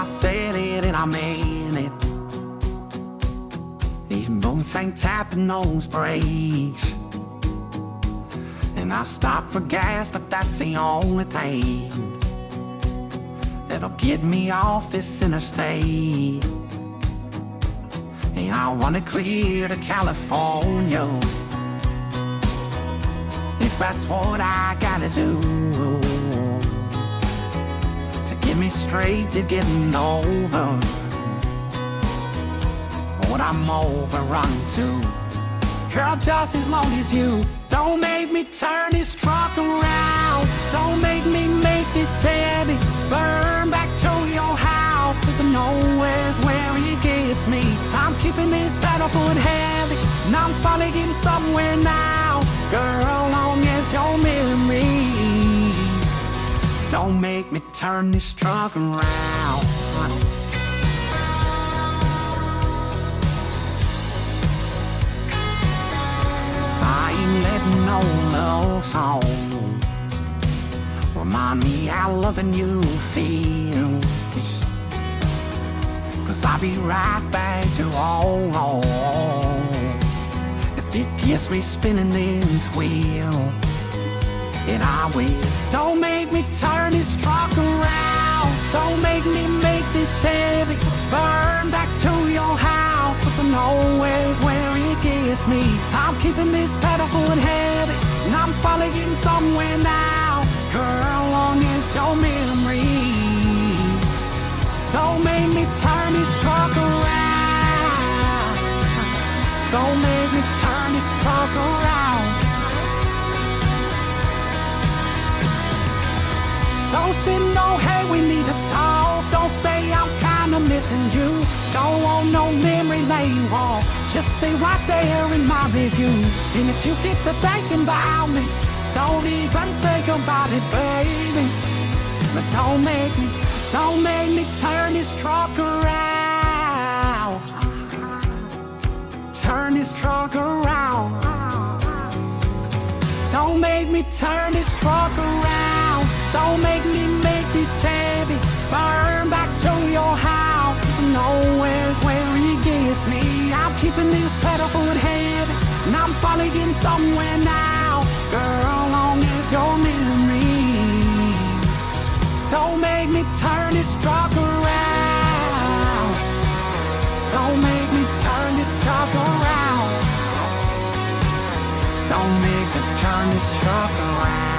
I said it and I meant it. These boots ain't tapping those brakes. And I stop for gas, but that's the only thing that'll get me off this interstate. And I wanna clear to California, if that's what I gotta do to get me straight to getting over what I'm overrun to. Girl, just as long as you don't make me turn this truck around, don't make me make this Chevy burn back to your house, 'cause I know where's where it gets me. I'm keeping this pedal foot heavy, and I'm finally getting somewhere now. Girl, long as your memory don't make me turn this truck around. I ain't letting no love song remind me how loving you feels, 'cause I'll be right back to all if it gets me spinning this wheel. And I will. Don't make me turn this truck around, don't make me make this Chevy burn back to your house, 'cause I know where's where it gets me. I'm keeping this pedal foot heavy, and I'm finally getting somewhere now. Girl, long as your memory don't make me turn this truck around, don't make me turn this truck around. Don't say no, hey, we need to talk. Don't say I'm kinda missing you. Don't want no memory lane walk, just stay right there in my review. And if you get to thinking about me, don't even think about it, baby. But don't make me turn this truck around, turn this truck around. Don't make me turn this truck around, don't make me make this Chevy burn back to your house, 'cause I know where's where it gets me. I'm keeping this pedal foot heavy, and I'm finally getting somewhere now. Girl, long as your memory don't make me turn this truck around, don't make me turn this truck around, don't make me turn this truck around.